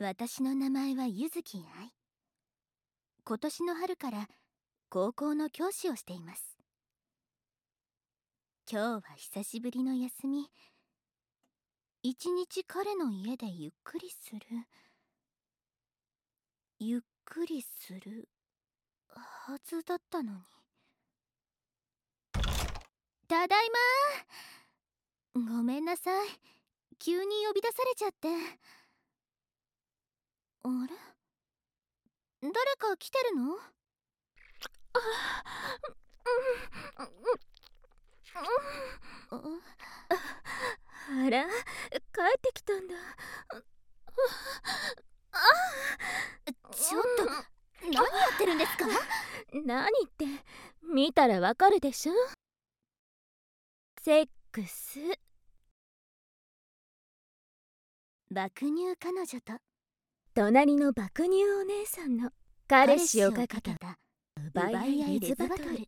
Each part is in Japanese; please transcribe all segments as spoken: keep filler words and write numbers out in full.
私の名前はゆずき愛。今年の春から高校の教師をしています。今日は久しぶりの休み。一日彼の家でゆっくりするゆっくりするはずだったのに。ただいま。ごめんなさい、急に呼び出されちゃって。あれ、誰か来てるの？あ、 あら、帰ってきたんだ。 ちょっと何やってるんですか？ 何って見たらわかるでしょ。セックス。 爆乳彼女と隣の爆乳お姉さんの彼氏をかけた奪い合いレズバトル。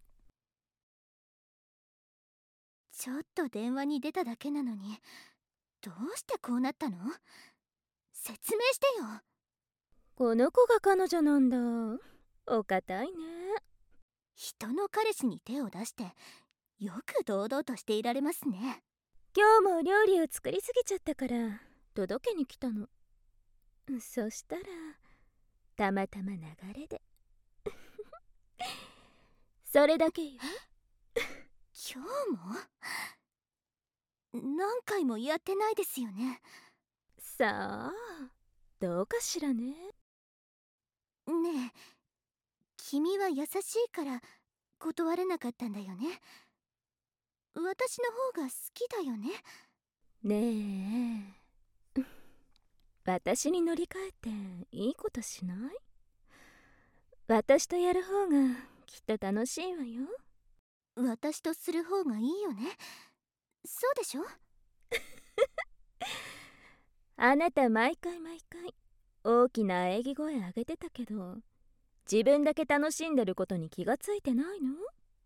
ちょっと電話に出ただけなのに、どうしてこうなったの？説明してよ。 この子が彼女なんだ。お堅いね。 人の彼氏に手を出してよく堂々としていられますね。 今日も料理を作りすぎちゃったから届けに来たの。そしたらたまたま流れでそれだけよ。 今日も？何回もやってないですよね。 さあ、どうかしらね。 ねえ、君は優しいから断れなかったんだよね。私の方が好きだよね。 ねえ私に乗り換えていいことしない？私とやる方がきっと楽しいわよ。 私とする方がいいよね。そうでしょ？ あなた毎回毎回大きな喘ぎ声上げてたけど、自分だけ楽しんでることに気がついてないの？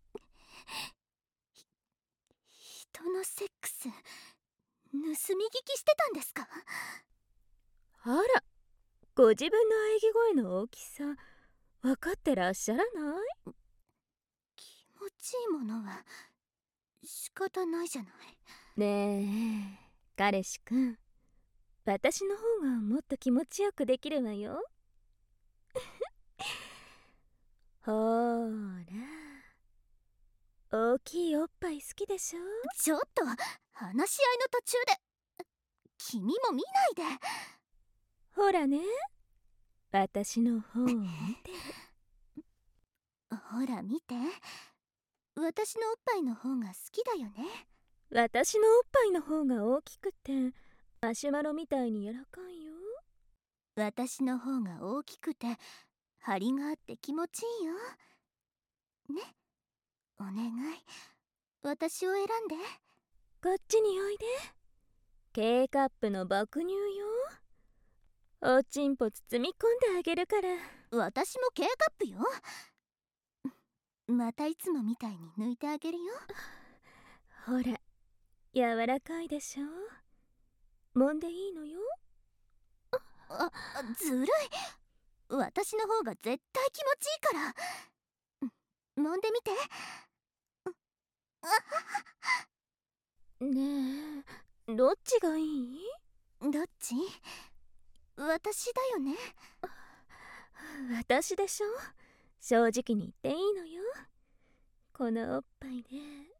人のセックス盗み聞きしてたんですか？ あら、ご自分の喘ぎ声の大きさ分かってらっしゃらない？ 気持ちいいものは仕方ないじゃない。 ねえ彼氏くん、私の方がもっと気持ちよくできるわよ。ほーら、大きいおっぱい好きでしょ？ ちょっと話し合いの途中で君も見ないで。 ほらね、私の方を見てる。 ほら見て、私のおっぱいの方が好きだよね。 私のおっぱいの方が大きくてマシュマロみたいに柔らかいよ。 私の方が大きくて張りがあって気持ちいいよね。お願い、私を選んで。 こっちにおいで。K カップの爆乳よ。おちんぽ包み込んであげるから。 私も K カップよ。またいつもみたいに抜いてあげるよ。 ほら、柔らかいでしょ。揉んでいいのよ。 あ、ずるい。私の方が絶対気持ちいいから。揉んでみて。 ねえ、どっちがいい？ どっち？私だよね。 私でしょ。正直に言っていいのよ。このおっぱいで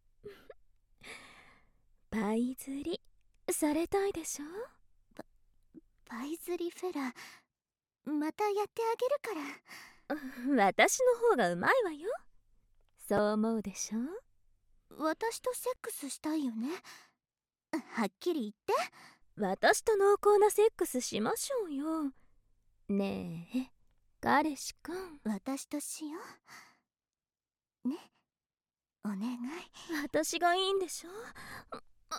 パイ釣りされたいでしょ。 パパイ釣りフェラ、またやってあげるから。私の方がうまいわよ。そう思うでしょ。 私とセックスしたいよね。はっきり言って。 私と濃厚なセックスしましょうよ。ねえ彼氏くん、 私としようね。お願い。 私がいいんでしょ。ああ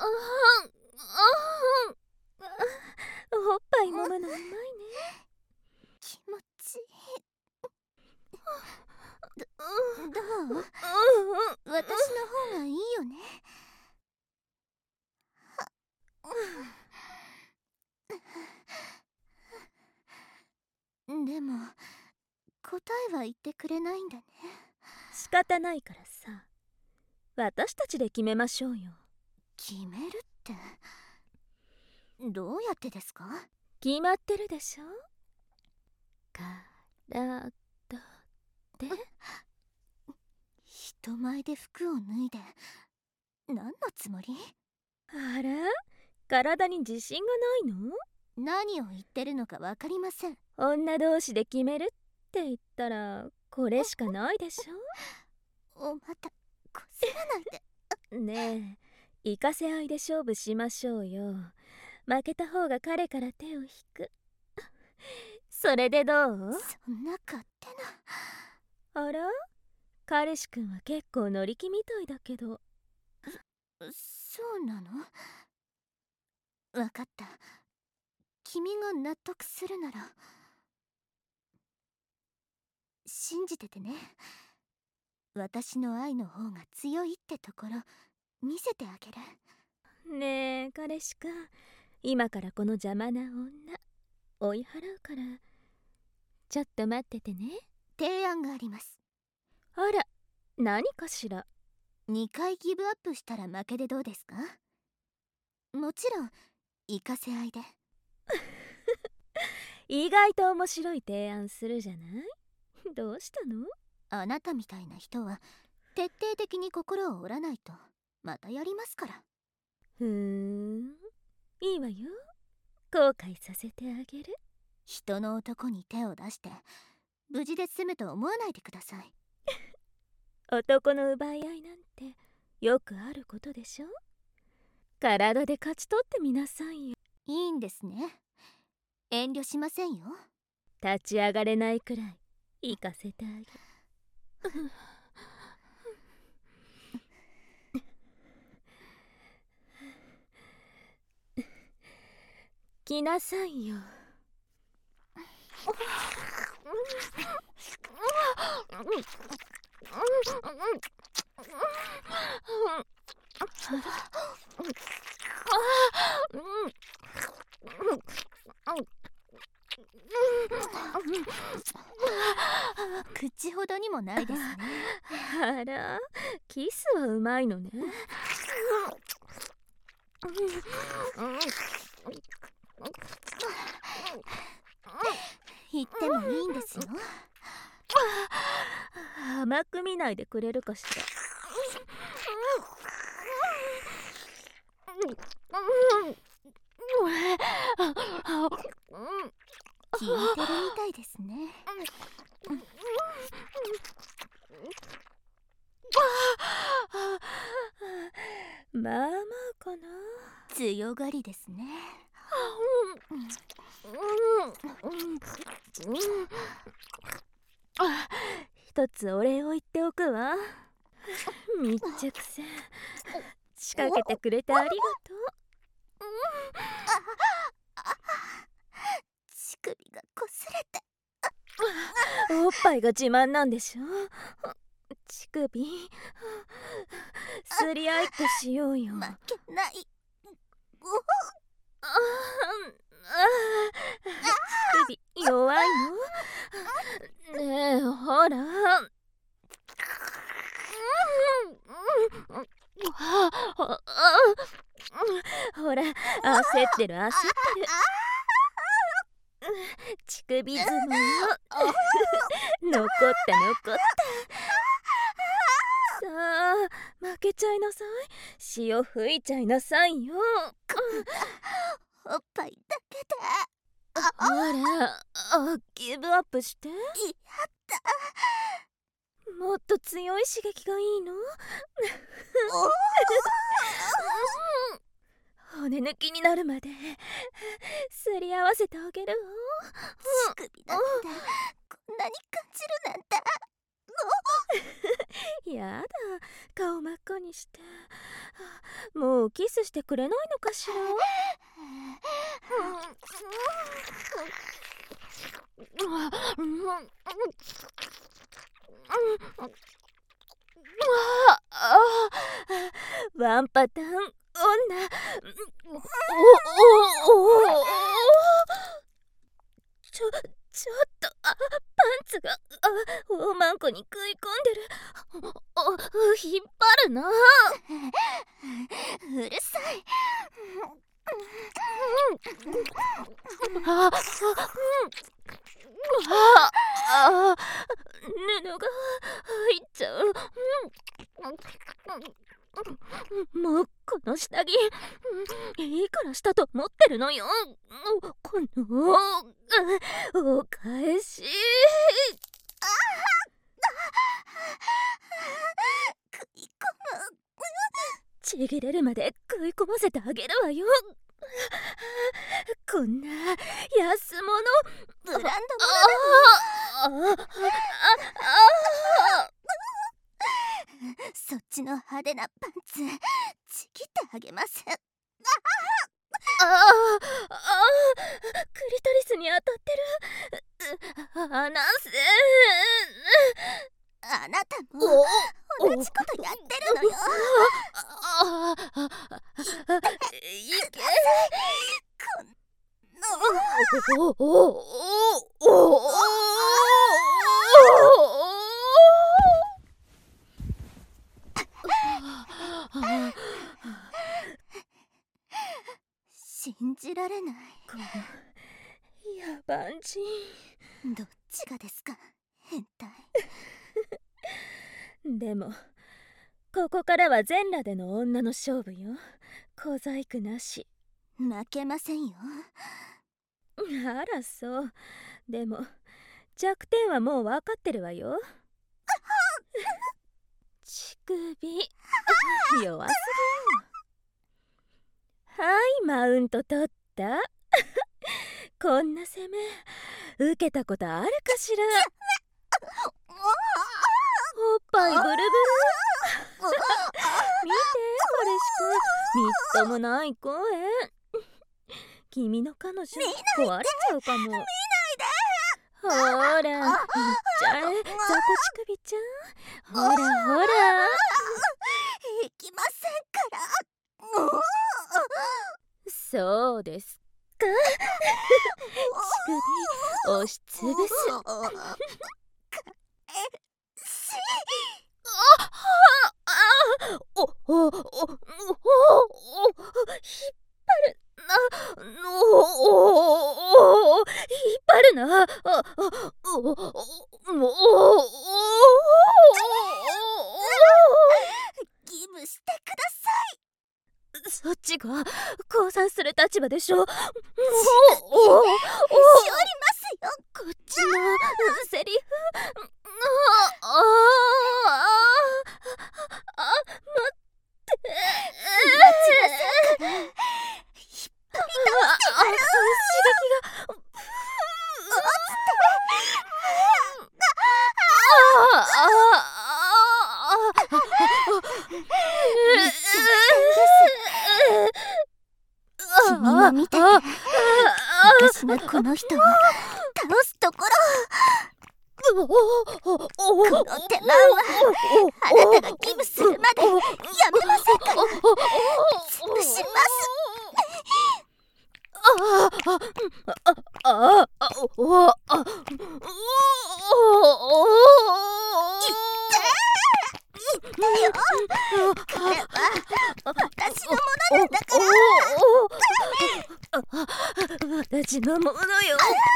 あおっぱい揉むのうまいね。 気持ちいい。どどう？私の方がいいよね。 でも答えは言ってくれないんだね。 仕方ないからさ、私たちで決めましょうよ。 決めるってどうやってですか？ 決まってるでしょ。体で人前で服を脱いで何のつもり？ あら、体に自信がないの？ 何を言ってるのか分かりません。 女同士で決めるって言ったらこれしかないでしょ。おまたこすらないで。 ねえ、行かせ合いで勝負しましょうよ。負けた方が彼から手を引く。それでどう？ そんな勝手な。あら、彼氏くんは結構乗り気みたいだけど。 そうなの？分かった。君が納得するなら信じててね。私の愛の方が強いってところ見せてあげる。 ねえ彼氏くん、今からこの邪魔な女追い払うからちょっと待っててね。 提案があります。 あら、何かしら。 にかいギブアップしたら負けでどうですか？もちろん行かせ合いで。 意外と面白い提案するじゃない。どうしたの？ あなたみたいな人は徹底的に心を折らないとまたやりますから。 ふーん、いいわよ。後悔させてあげる。 人の男に手を出して無事で済むと思わないでください。 男の奪い合いなんてよくあることでしょ。体で勝ち取ってみなさいよ。 いいんですね。遠慮しませんよ。 立ち上がれないくらい行かせてあげる。来なさいよ。 口ほどにもないですね。 あら、キスはうまいのね。 言ってもいいんですよ。 甘く見ないでくれるかしら。 聞いてるみたいですね。 まあまあかな。 強がりですね。 一つお礼を言っておくわ。密着せん仕掛けてくれてありがとう。 乳首がこすれて。 おっぱいが自慢なんでしょ。乳首すり合いっこしようよ。 負けない。 あ乳首弱いの？ねえほら。ほら焦ってる焦ってる。乳首相撲残った残った。さあ負けちゃいなさい。潮吹いちゃいなさいよ。 おっぱいだけで。 ほらあギブアップして。やだ。 もっと強い刺激がいいの？骨抜きになるまですり合わせてあげるわ。 乳首だってこんなに感じるなんて。 やだ、顔真っ赤にして。もうキスしてくれないのかしら。ワンパターン女。おおおちょちょっとあおまんこに食い込んでる。お、引っ張るな。 うるさい。 あああ、布が入っちゃう。もうこの下着いくらしたと思ってるのよ。このお返し。 食い込む。 ちぎれるまで食い込ませてあげるわよ。こんな安物ブランド物ああああ、 そっちの派手なパンツちぎってあげます。 ああああ、クリトリスに当たってる。あ、なんせあなたも同じことやってるのよ。 ああ、いけ。 こおおおおお。 信じられない。 この野蛮人。 どっちがですか、変態。 でもここからは全裸での女の勝負よ。小細工なし。 負けませんよ。 あらそう。でも弱点はもう分かってるわよ。乳首弱すぎよ。はい、マウント取った。こんな攻め受けたことあるかしら。おっぱいブルブル。見て彼氏くん、みっともない声。君の彼女壊れちゃうかも。見ないで。ほら、いっちゃえ、雑魚乳首ちゃん。ほらほら。 いきませんから。もう。 そうですか。乳首押しつぶす。おおおおお引っ張るな。おお引っ張るな。あおおおギブしてください。 そっちが降参する立場でしょ。もうおおしおりますよ。 こっちのセリフ。あああ、待って。 待ちなさいから。引っ張り倒してやる。 刺激が。 君も見てて。私がこの人を倒すところ。この手間はあなたがギブするまでやめませんから。潰します。 あああああおあおおこれは私のものなんだから。 私のものよ。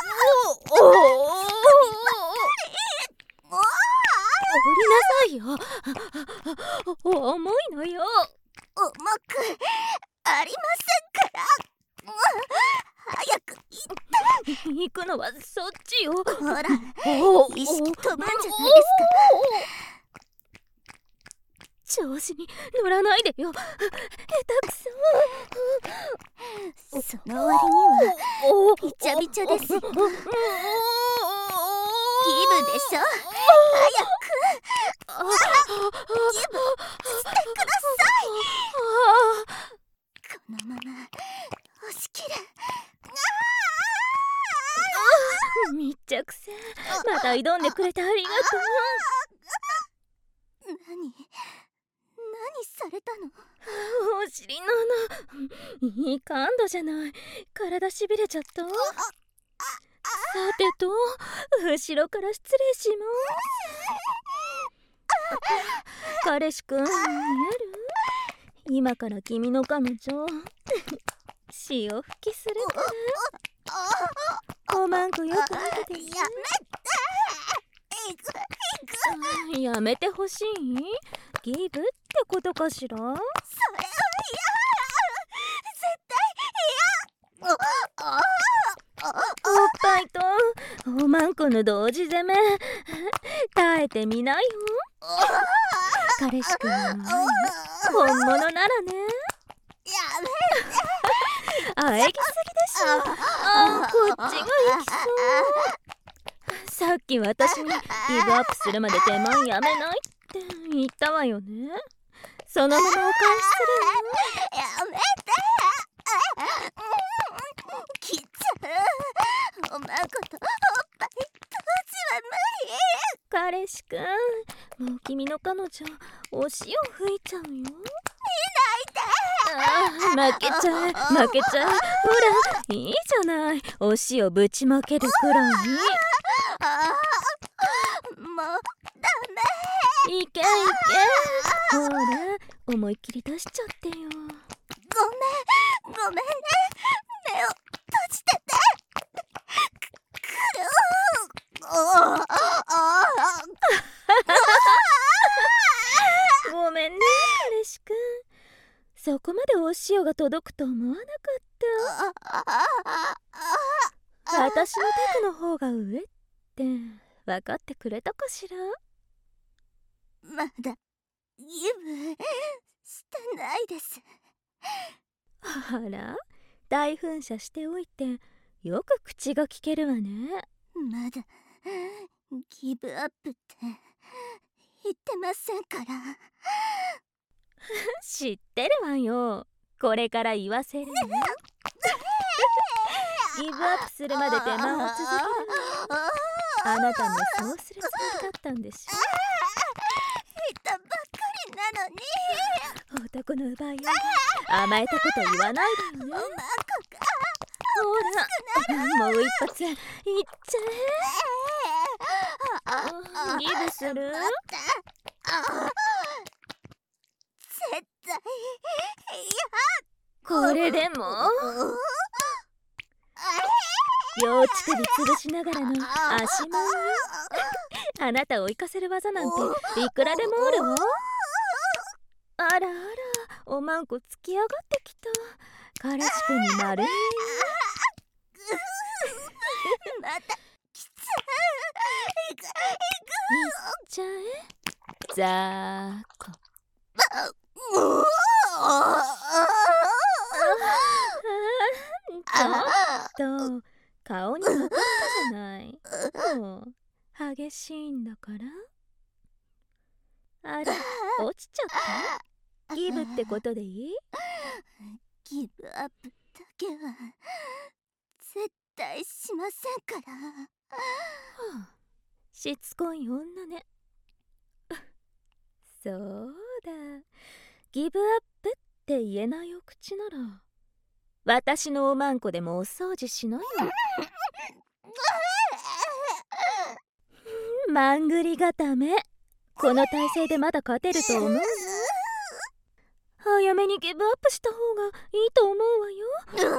降りなさいよ。重いのよ。 重くありませんから。早く行って。 行くのはそっちよ。 ほら、意識飛ぶんじゃないですか。 調子に乗らないでよ。下手くそ。 その割にはびちゃびちゃですよ。ギブでしょ。早くギブしてください。このまま押し切る。 密着せまた挑んでくれてありがとう。何何されたの。 お尻の穴いい感度じゃない。体しびれちゃった。 てと、後ろから失礼します。彼氏くん、見える？今から君の彼女潮吹きするからおまんこよく見ててね。やめてほしい？ギブってことかしら？それは嫌。 絶対嫌。 おっぱいとおまんこの同時攻め耐えてみなよ。彼氏くんの本物ならね。 やめて。 あえぎすぎでしょ。あ、こっちが行きそう。さっき私にギブアップするまで手間やめないって言ったわよね。そのままお返しするの。やめて。きっちゃう。おまんことおっぱい当時は無理。 彼氏くん、もう君の彼女お塩吹いちゃうよ。見ないで。 ああ、負けちゃう負けちゃう。ほらいいじゃない、お塩ぶちまけるくらい。 ああ、もうダメ。いけいけ。ほら思いっきり出しちゃってよ。ごめんごめんね。目を閉じてて。 ごめんね彼氏くん、そこまでお塩が届くと思わなかった。私のテクの方が上って分かってくれたかしら？ まだギブしてないです。 あら、大噴射しておいてよく口が聞けるわね。 まだギブアップって言ってませんから。 知ってるわよ、これから言わせるね。ギブアップするまで手間を続けるわ。あなたもそうするつもりだったんでしょ。 言ったばっかりなのに。 男の奪い合いで甘えたこと言わないでよね。ほら、もう一発いっちゃえ。ギブする？ 絶対嫌。これでも両乳首潰しながらの足もんよ。あなたを生かせる技なんていくらでもあるわ。あらあら、おまんこつき上がってきた。彼氏くんに丸い。 またきつい。いくいく。 いっちゃえ。ざーこ。ちょっと顔にかかったじゃない。もう激しいんだから。あら、落ちちゃった？ギブってことでいい？ ギブアップだけは絶対しませんから。はあ、しつこい女ね。そうだ、ギブアップって言えないお口なら私のおまんこでもお掃除しないの。まんぐり固め、この体勢でまだ勝てると思うの？早めにギブアップした方がいいと思うわよ。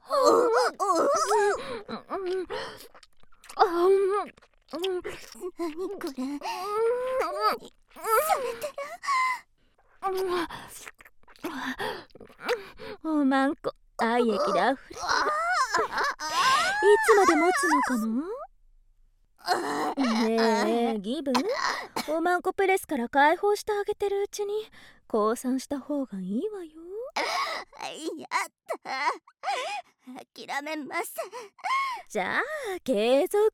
何これ？ おまんこ愛液であふれてる。いつまで持つのかな？ねえギブ、おまんこプレスから解放してあげてるうちに降参した方がいいわよ。 やった、諦めません。 じゃあ継続。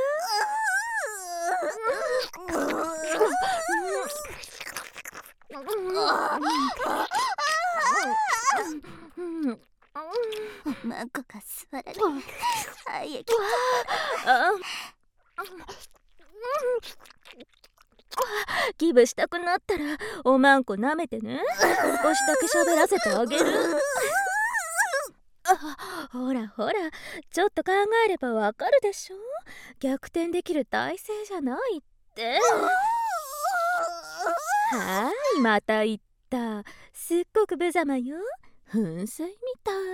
おまんこが座られ愛液ギブしたくなったらおまんこ舐めてね。少しだけ喋らせてあげる。 あ、ほらほら、ちょっと考えればわかるでしょ。逆転できる体勢じゃないって。はい、また言った。すっごく無様よ。噴水みたい。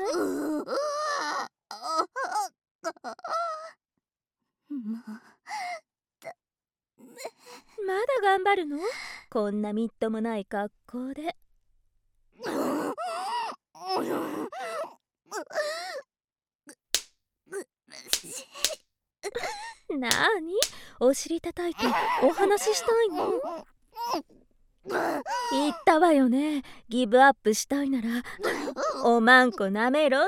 まだ頑張るの？こんなみっともない格好で。なーに？お尻叩いてお話ししたいの？言ったわよね。ギブアップしたいならおまんこなめろって。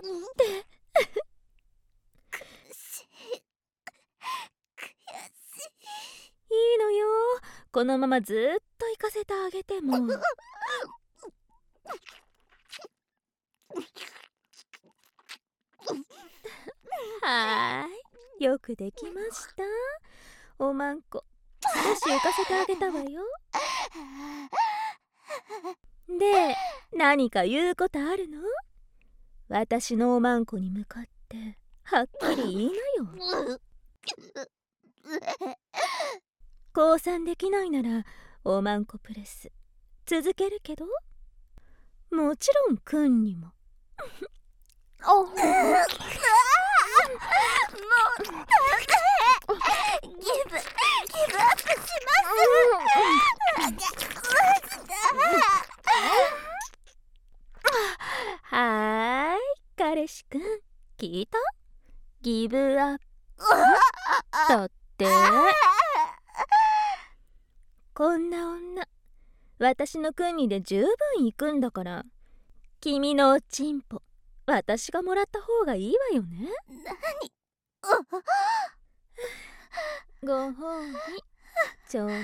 いいのよ。このままずっと行かせてあげても。はーい、よくできました。おまんこ少し浮かせてあげたわよ。で、何か言うことあるの？私のおまんこに向かってはっきり言いなよ。降参できないならおまんこプレス続けるけど、もちろんくんにも。おもうダメ。ギブギブアップします。はーい、彼氏くん聞いた？ギブアップだって。こんな女私の国で十分行くんだから、君のおちんぽ私がもらった方がいいわよね。何？ご褒美ちょうだい。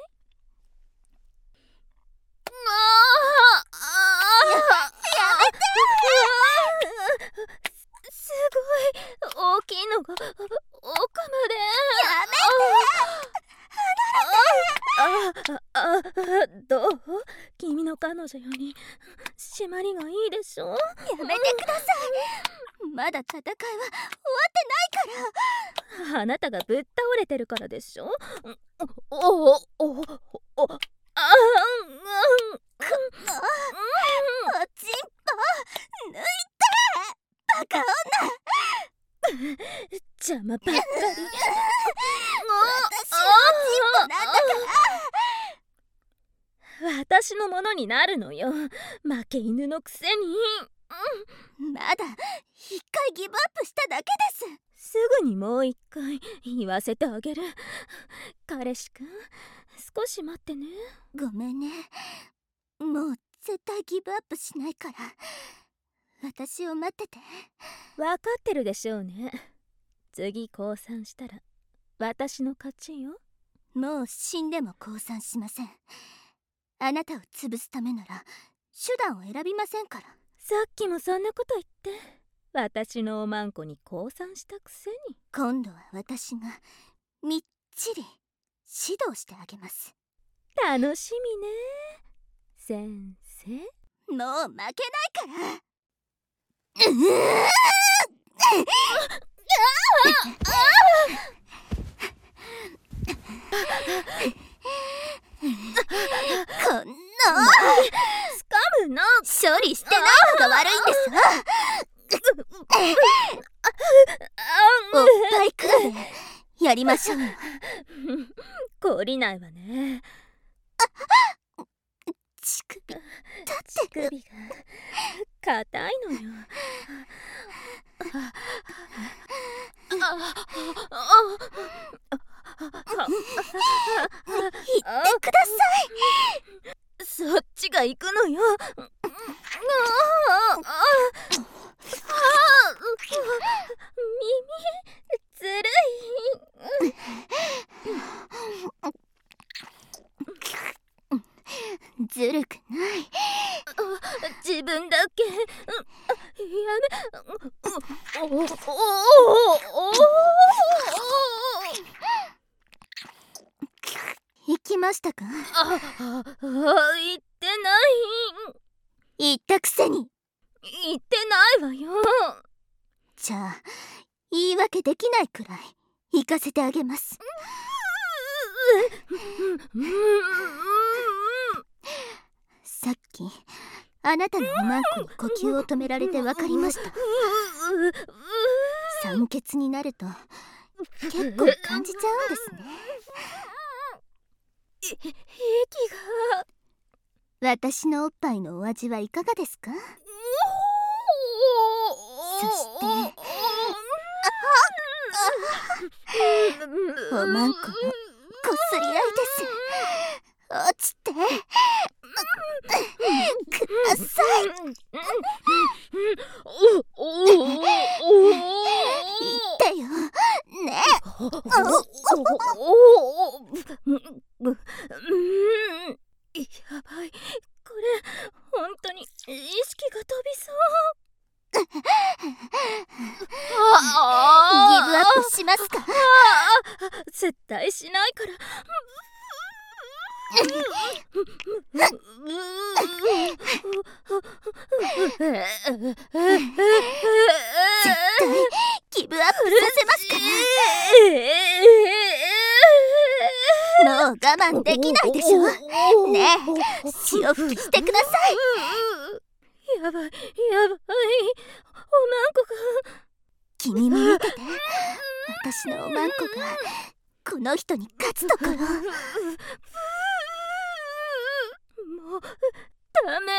すごい大きいのが奥まで。やめて。あああどう？君の彼女より締まりがいいでしょ。やめてください。まだ戦いは終わってないから。あなたがぶっ倒れてるからでしょ。おおおおおああうんおちんぽ抜いてバカ女。 邪魔ばっかり。私のおちんぽなんだから私のものになるのよ、負け犬のくせに。 うん、まだ一回ギブアップしただけです。 すぐにもう一回言わせてあげる。彼氏くん少し待ってね。 ごめんね、もう絶対ギブアップしないから私を待ってて。 分かってるでしょうね。次降参したら私の勝ちよ。 もう死んでも降参しません。あなたを潰すためなら手段を選びませんから。 さっきもそんなこと言って私のおまんこに降参したくせに。 今度は私がみっちり指導してあげます。 楽しみね先生。 もう負けないから。こんなつかむの処理してないのが悪いんですわ。おっぱい比べやりましょう。 懲りないわね。 乳首立ってる。 乳首が硬いのよ。 言ってください。 そっちが行くのよ。耳ずるい。 ずるくない。 自分だけやめ。おおおお行きましたか？ ああ、言ってない。 言ったくせに。 言ってないわよ。 じゃあ言い訳できないくらい行かせてあげます。さっきあなたのおまんこに呼吸を止められて分かりました。酸欠になると結構感じちゃうんですね。 息が。 私のおっぱいのお味はいかがですか？そしておまんこのこすり合いです。落ちてください。言ってよね。 やばい、これ本当に意識が飛びそう。 ギブアップしますか？ 絶対しないから。 絶対ギブアップさせますから。もう我慢できないでしょ。ねえ、潮吹きしてください。 やばいやばい、おまんこが。 君も見てて、私のおまんこがこの人に勝つところ。もうダメ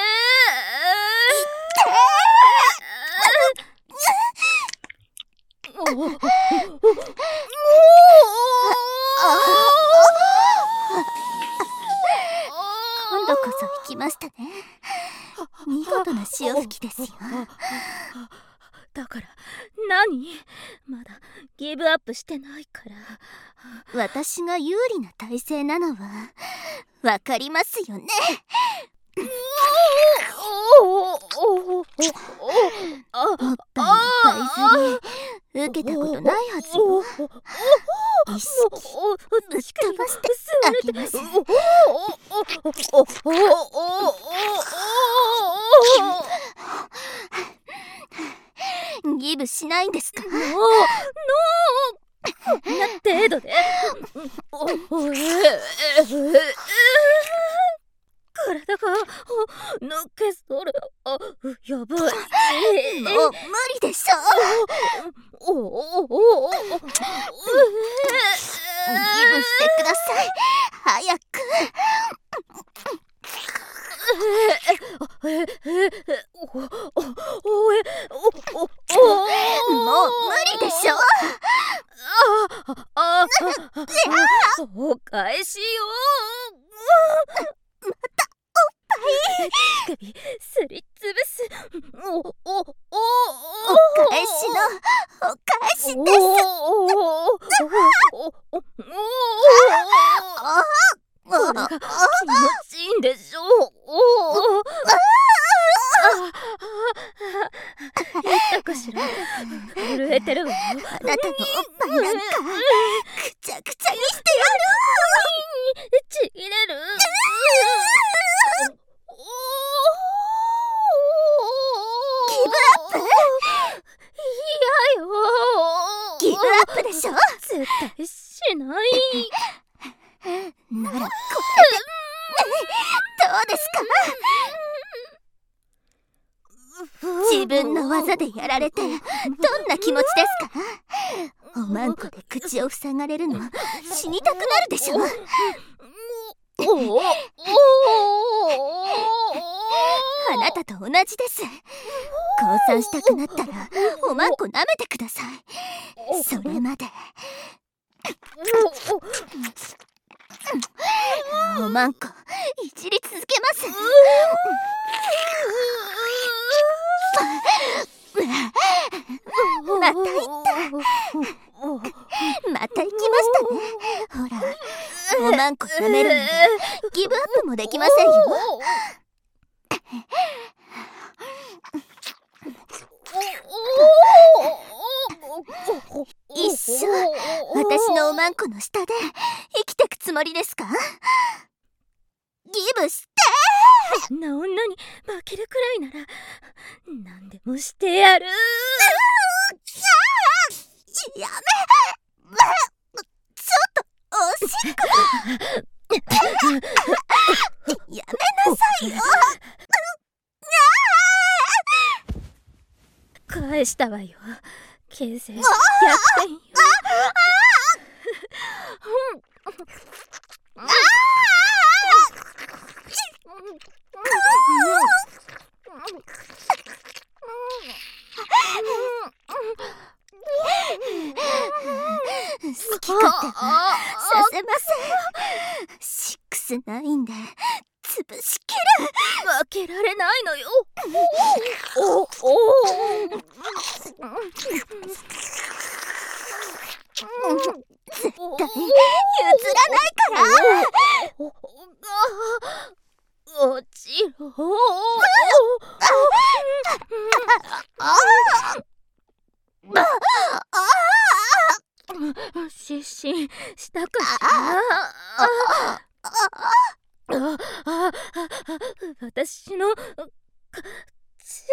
今度こそ行きましたね。見事な潮吹きですよ。 だから何？まだギブアップしてないから。 私が有利な体勢なのはわかりますよね。おっぱいのパイ釣り受けたことないはずよ。意識ぶっ飛ばしてあげます。ギブしないんですか？ノーノー、こんな程度で体が抜けそる。あ、やばい。 もう無理でしょ。 おおおお、ギブしてください、早く。もう無理でしょ。 お返しよ。 またおっぱい。 乳首すりつぶす。おおおお返しのお返しです。 これが気持ちいいんでしょう。言ったかしら。震えてるわよ。 あなたのおっぱいなんかくちゃくちゃにしてやる。 ちぎれる。 ギブアップ？ 嫌よ。 ギブアップでしょ。 絶対しない。 ならこれでどうですか？自分の技でやられてどんな気持ちですか？おまんこで口を塞がれるの死にたくなるでしょ。あなたと同じです。降参したくなったらおまんこ舐めてください。それまで。おまんこいじり続けます。またいった。また行きましたね。ほら、おまんこ舐めるのでギブアップもできませんよ。一生私のおまんこの下で生きてくつもりですか？ギブしてー。 こんな女に負けるくらいなら何でもしてやる。 やめちょっとおしっこやめなさいよ。 返したわよ。形勢逆転よ。 好き勝手はさせません。シックスナインで潰しきる。 負けられないのよ。おお絶対譲らないから落ちろ。失神したかしら。私の血。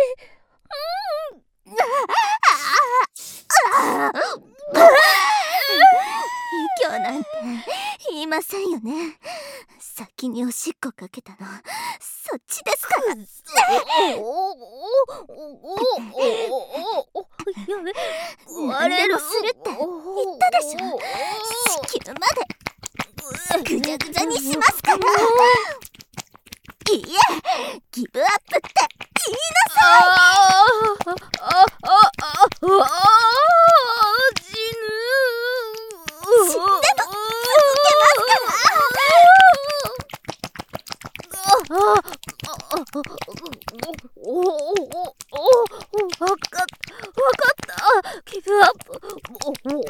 卑怯なんて言いませんよね。先におしっこかけたのそっちですから。 やめ、 何でもするって言ったでしょ。子宮までぐじゃぐじゃにしますから。いいえ、ギブアップって言いなさい。 ああああ死ぬ。 死んでも続けますから。 おおおわかったわかった。ギブアップ。おおおギブギブ。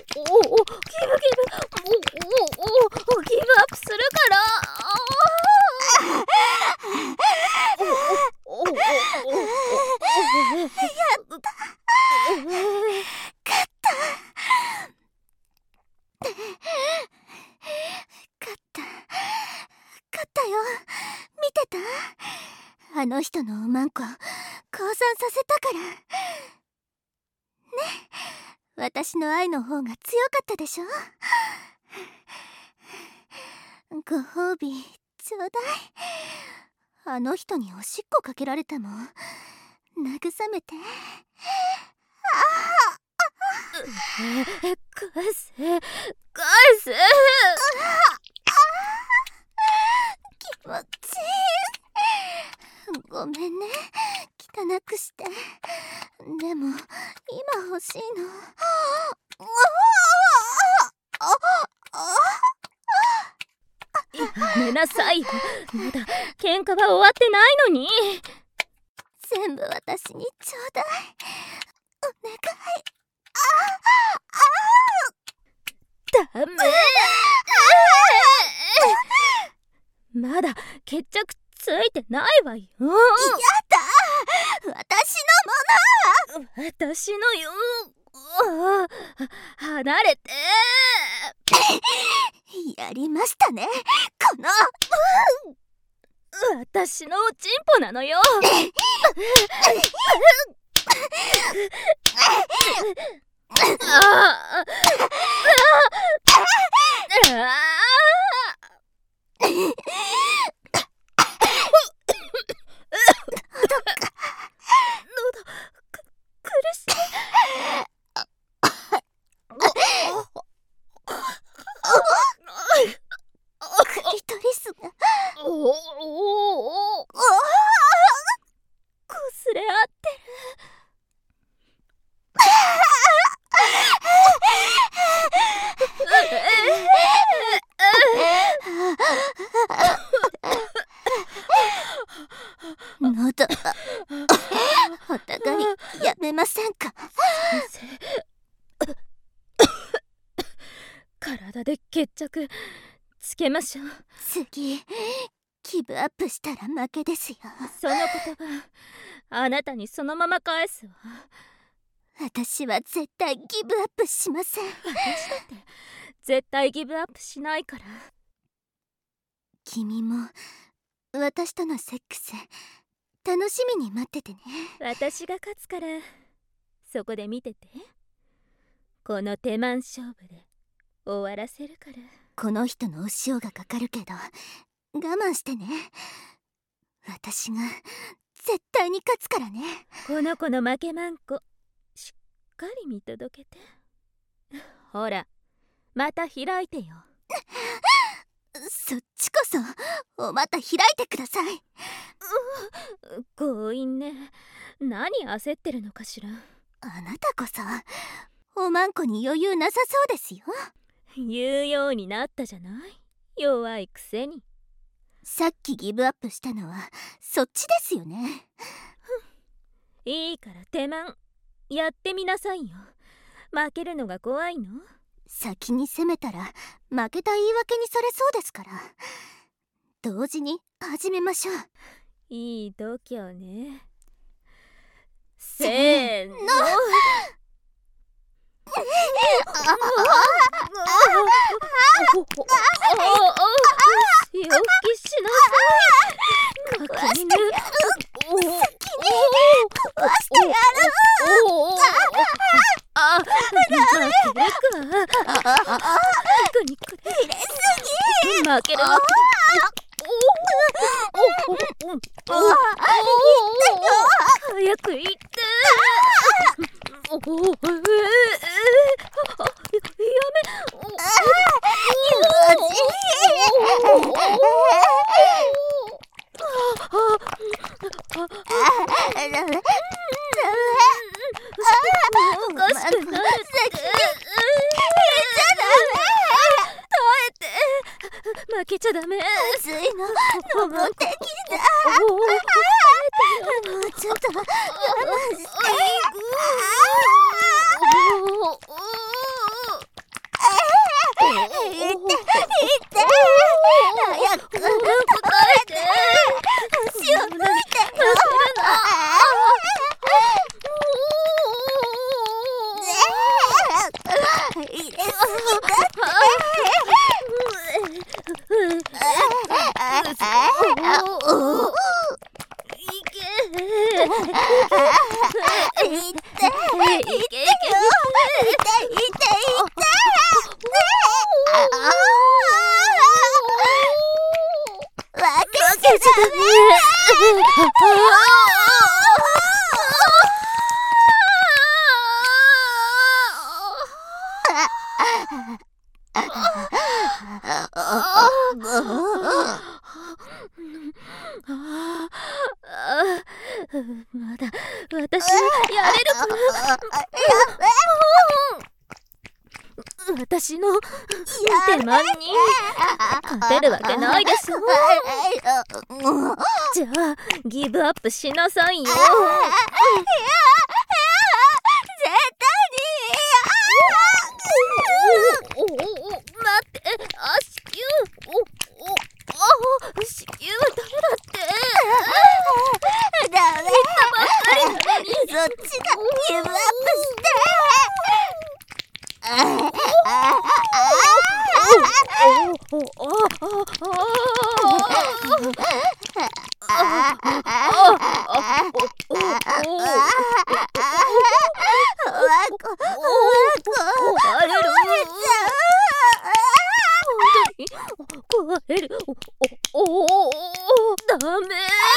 おおおギブアップするから。おおおおやった勝った勝った勝ったよ。見てた？あの人のおまんこ降参させたからね。私の愛の方が強かったでしょ。ご褒美ちょうだい。あの人におしっこかけられたもん慰めて。 返せ返せ。 気持ちいい。ごめんね汚くして。でも今欲しいの。 やめなさいよ。まだ喧嘩は終わってないのに。 全部私にちょうだい。お願い。 ダメ。まだ決着ついてないわよ。やだ。 私のもの。 私のよ。離れて。 やりましたねこの。 私のおちんぽなのよ。あ喉苦しい。 クリトリスがおおおおこすれ合ってる。 喉がお互いやめませんか。 体で決着つけましょう。 次ギブアップしたら負けですよ。 その言葉あなたにそのまま返すわ。 私は絶対ギブアップしません。 私だって絶対ギブアップしないから。 君も私とのセックス楽しみに待っててね。 私が勝つからそこで見てて。この手満勝負で終わらせるから。 この人のお塩がかかるけど我慢してね。私が絶対に勝つからね。 この子の負けまんこしっかり見届けて。ほらまた開いてよ。 そっちこそお股開いてください。 強引ね。何焦ってるのかしら。 あなたこそおまんこに余裕なさそうですよ。 言うようになったじゃない、弱いくせに。 さっきギブアップしたのはそっちですよね。 いいから手満やってみなさいよ。負けるのが怖いの？ 先に攻めたら負けた言い訳にされそうですから、同時に始めましょう。 いい度胸ね。せーの。よきしなさい。かきね。 先に壊してやる。 あ、負けるか。テクニックで入れすぎ。 負けるわけ。早く言って。おお、ええ、やめ。おかしくなるって。負けちゃダメ。 熱いの登ってきた。もうちょっと我慢して。いっていって早く食べて。足を抜いてよ。入れすぎだってまだ私やれるかな。私の手間に勝てるわけないでしょ。じゃあギブアップしなさいよ。 絶対に。おおおお、待って、あ、子宮。おおあ、子宮はダメだって。 ダメ。 言ったばっかりなのに。 そっちがギブアップして。 壊れる。おおおダメ。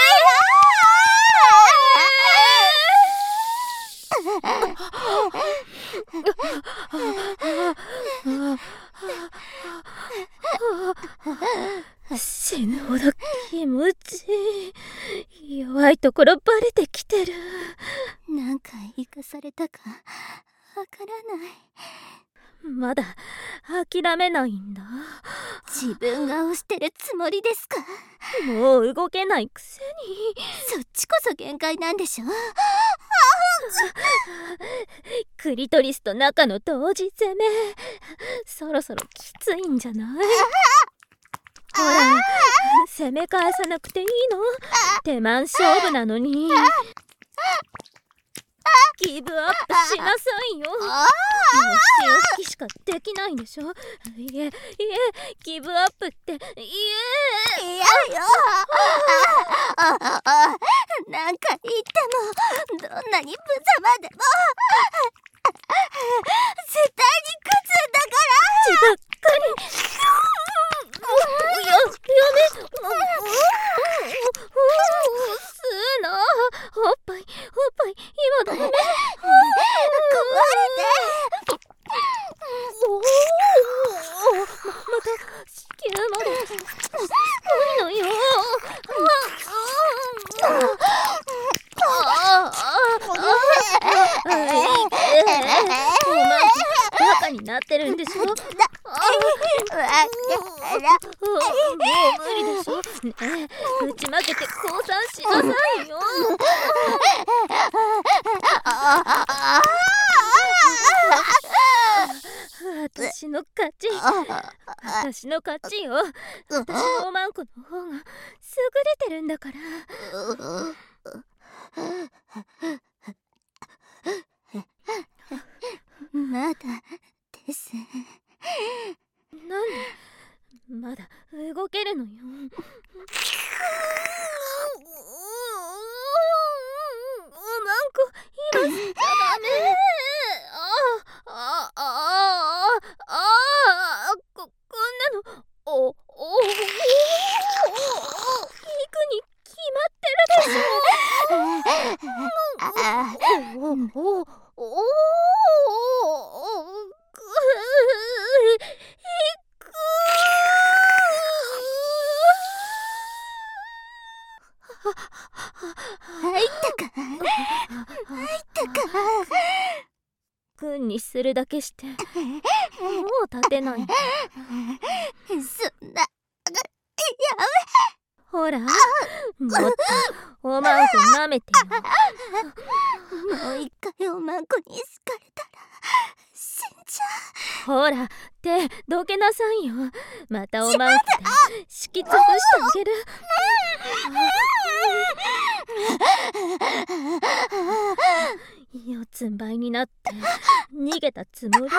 死ぬほど気持ちいい。弱いところバレてきてる。 なんか生かされたかわからない。 まだ諦めないんだ。 自分が押してるつもりですか。 もう動けないくせに。 そっちこそ限界なんでしょ。 クリトリスと中の同時攻め、そろそろきついんじゃない？ほら、攻め返さなくていいの？手満勝負なのに。ギブアップしなさいよ。もう潮吹きしか出できないんでしょ。いえいえ、ギブアップっていえ。 いやよ。あああ、なんか言ってもどんなに無様でも絶対に勝つんだから。 血ばっかり。や、やめ。すーな。おっぱい、おっぱい、今ダメ。壊れて。おお、ま、また子宮まで。すごいのよ。バカになってるんでしょ。もう無理でしょ。ねえ、打ち負けて降参しなさいよ。私の勝ち。私の勝ちよ。私のおまんこの方が優れてるんだから。 まだです。 なんでまだ動けるのよ。おまんこ今吸っちゃダメ。ああああああここんなのおおおお行くに決まってるでしょ。おおおおお入ったか入ったか。 君にするだけしてもう立てない。 そんな、やめ。 ほら、もっとおまんこ舐めてよ。 もう一回おまんこに好かれたら死んじゃう。ほら、手どけなさいよ。またおまんこで敷き潰してあげる。四つん這いになって逃げたつもり。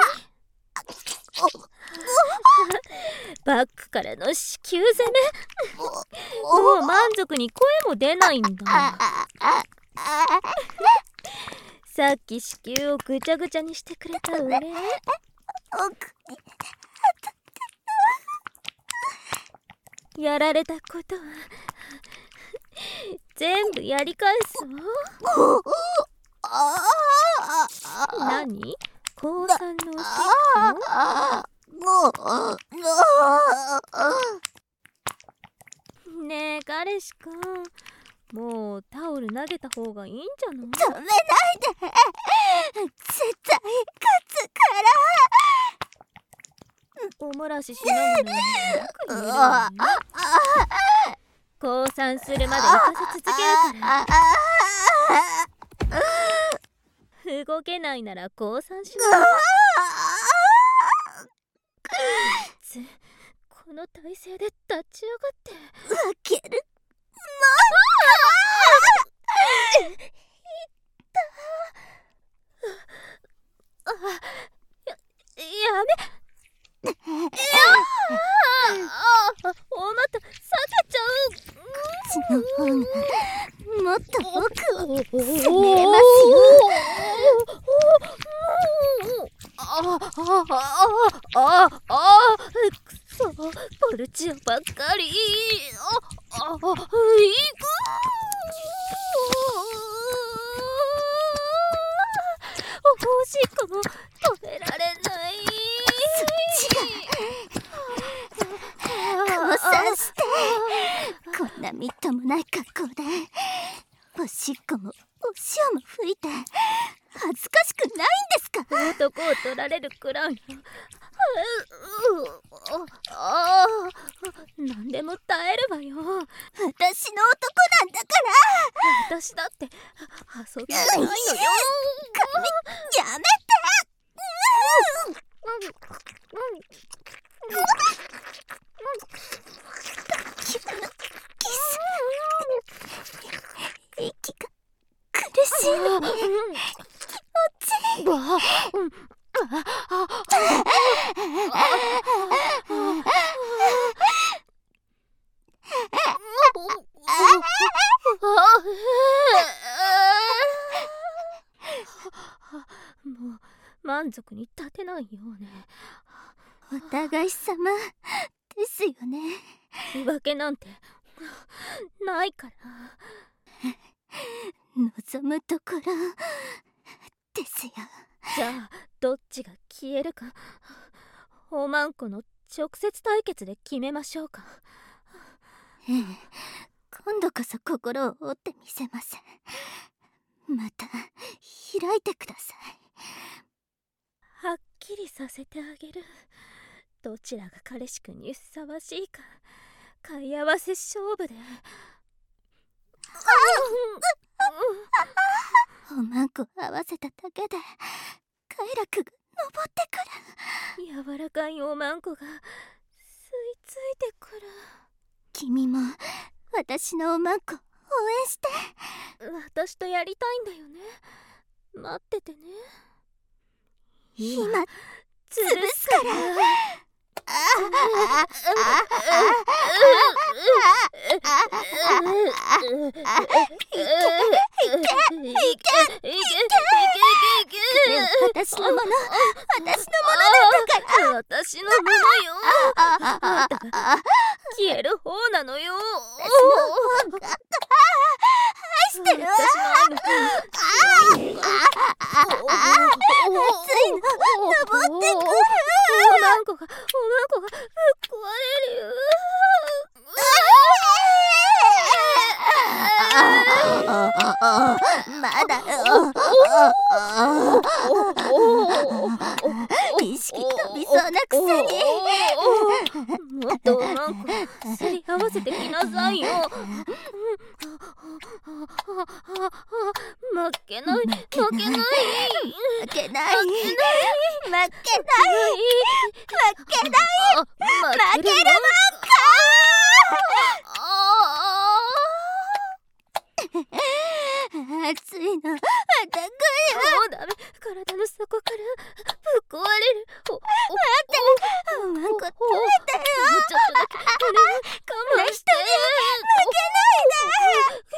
バックからの子宮攻め。もう満足に声も出ないんだ。さっき子宮をぐちゃぐちゃにしてくれたお礼。やられたことは全部やり返すわ。何？降参のおしっこ？ねえ彼氏くん、もうタオル投げた方がいいんじゃない？ 止めないで。絶対勝つから。 おもらししながらよく言えるわね。降参するまで浮かせ続けるから。動けないなら降参しな。つこの体勢で立ち上がって負ける。 いったあややめ。あおまた避けちゃう。 口の方がもっと奥を攻めれますよ。 あああああくそポルチオばっかり。ああいく。おしっこも止められない。 そっちが降参してこんなみっともない格好でおしっこもお塩も吹いて恥ずかしくないんですか？ 男を取られるくらいのああ何でも耐えるわよ。 私の男なんだから私だって遊びじゃないのよ。 やめて。息が苦しいのに気持ちいい。 満足に立てないようね。 お互い様ですよね。 言い訳なんてないから。 望むところですよ。 じゃあどっちが消えるか、おまんこの直接対決で決めましょうか。 ええ、今度こそ心を折ってみせます。また開いてください。 はっきりさせてあげる。どちらが彼氏くんにふさわしいか、買い合わせ勝負で。 おまんこ合わせただけで快楽が昇ってくる。柔らかいおまんこが吸い付いてくる。 君も私のおまんこ応援して。 私とやりたいんだよね。待っててね。 今潰すから。私のもの、私のものだから。 私のものよ。あんたが消える方なのよ。 愛してるわ。熱いの登ってくる。 おまんこがおまんこがぶっ壊れるよ。 まだよ。意識飛びそうなくせに。 もっとおまんこすり合わせてきなさいよ。負けない負けない負けない負けない負けない負けるもんか。熱いのまた来る。 もうダメ。体の底からぶっ壊れる。お待っておまんこ食べてよ。 もうちょっとだけ俺は我慢して。 負けないで。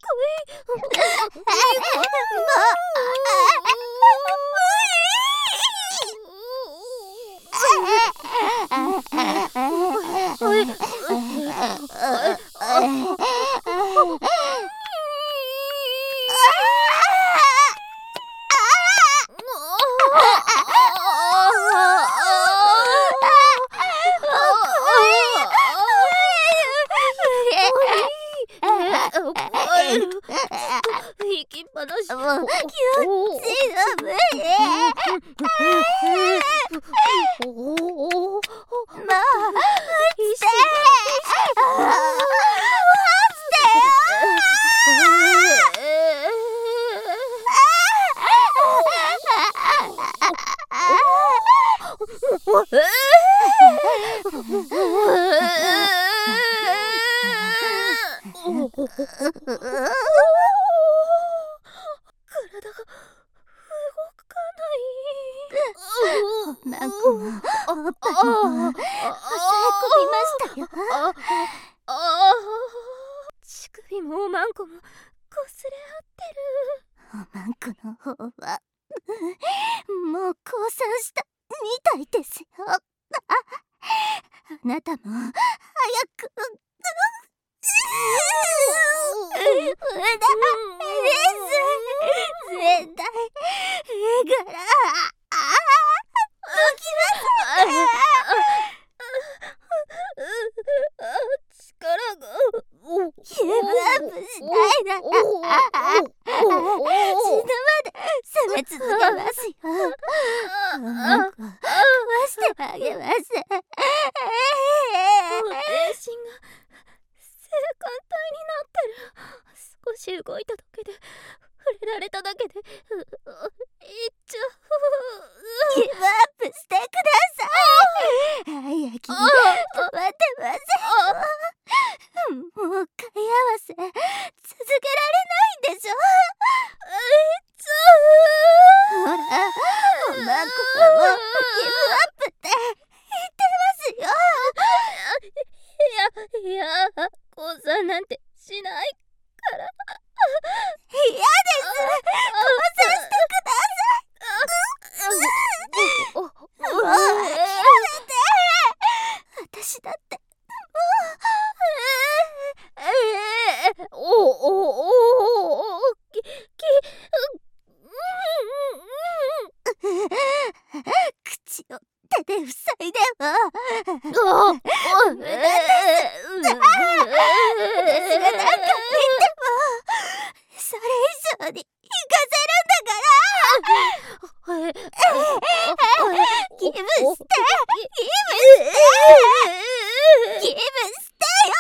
行きっぱなし。 もう気持ちいいの無理。もうしてなんかもおっぱいも抑え込みましたよ。 乳首もおまんこもこすれ合ってる。 おまんこの方はもう降参したみたいですよ。あなたも早く無駄です絶対から起きます力がギブアップしないなら死ぬまで攻め続けますよ。おまんこ壊してあげます。 もう全身が性感帯になってる。少し動いただけで触れられただけでういっちゃう。 ギブアップしてください。早く止まってません。もう買い合わせ続けられないんでしょ。ほらおまんこさんもギブアップって言ってますよ。 いやいや降参なんてしないから。 嫌です。降参してください。 でもお無駄です。私が何か言ってもそれ以上に行かせるんだから。ギブしてギブしてギブしてよ。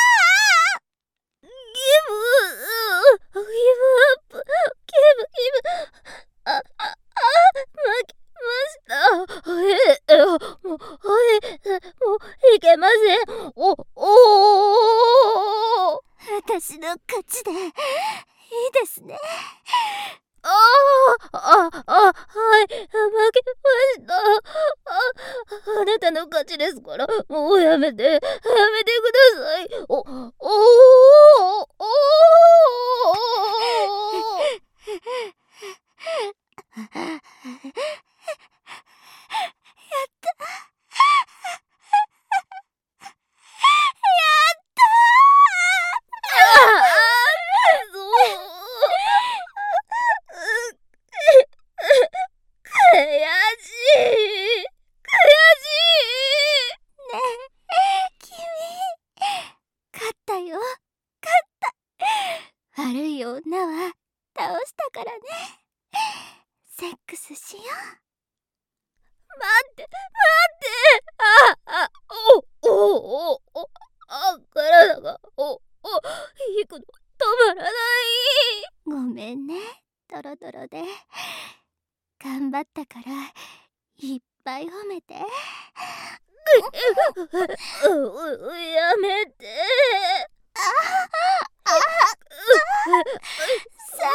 ギブギブアップ、ギブギブ、あああ負けました。ええもうえもういけません。おお私の勝ちでいいですね。 ああああはい負けました。ああなたの勝ちですから、もうやめてやめてください。おおおお悪い女は倒したからね。セックスしよう。 待って待ってああおおおおあ体がおお引くの止まらない。 ごめんね、ドロドロで。頑張ったからいっぱい褒めて。 やめて。 最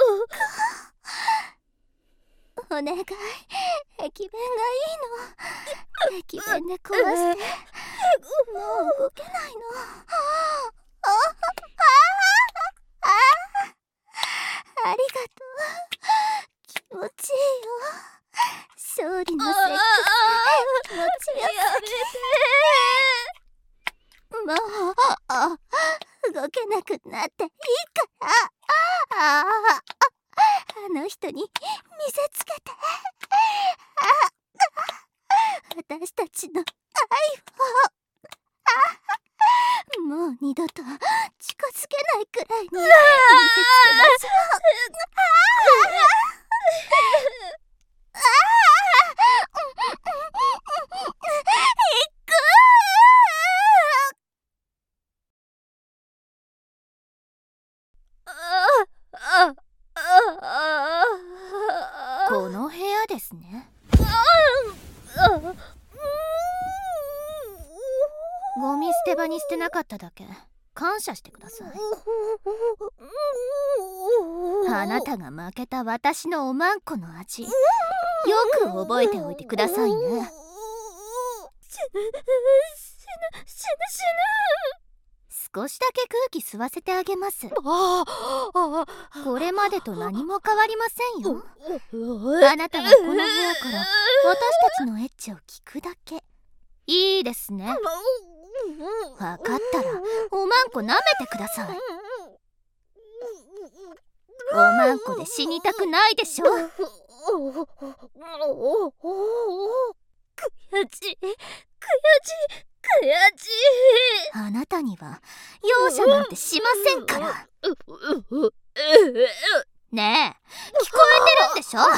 高。お願い、駅弁がいいの。駅弁で壊してもう動けないの。ああありがとう。気持ちいいよ。勝利のセックス気持ちよすぎ。もうあ動けなくなっていいから。あああの人に見せつけて。私たちの愛をもう二度と近づけないくらいに見せつけましょう。この部屋ですね。ゴミ捨て場に捨てなかっただけ感謝してください。あなたが負けた私のおまんこの味、よく覚えておいてくださいね。死ぬ死ぬ死ぬ死ぬ。少しだけ空気吸わせてあげます。これまでと何も変わりませんよ。あなたはこの部屋から私たちのエッチを聞くだけ。いいですね。分かったらおまんこ舐めてください。おまんこで死にたくないでしょ。悔しい悔しい悔しい。あなたには容赦なんてしませんから。ねえ聞こえてるんでしょ。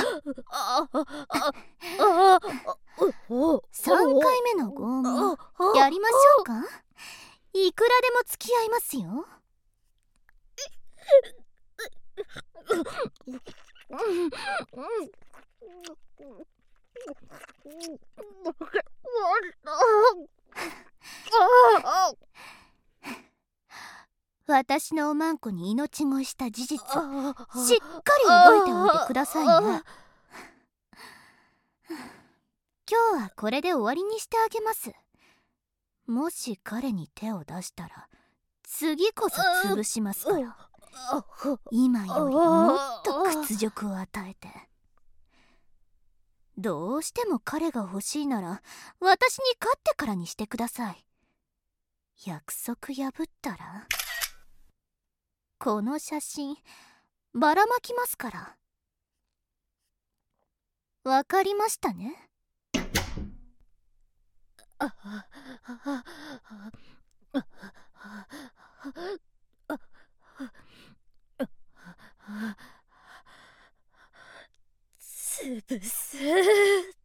さんかいめの拷問やりましょうか。いくらでも付き合いますよ。私のおまんこに命乞いした事実しっかり覚えておいてくださいね。今日はこれで終わりにしてあげます。もし彼に手を出したら次こそ潰しますから。今よりもっと屈辱を与えて。どうしても彼が欲しいなら私に勝ってからにしてください。約束破ったらこの写真ばらまきますから。わかりましたね。 ああつぶす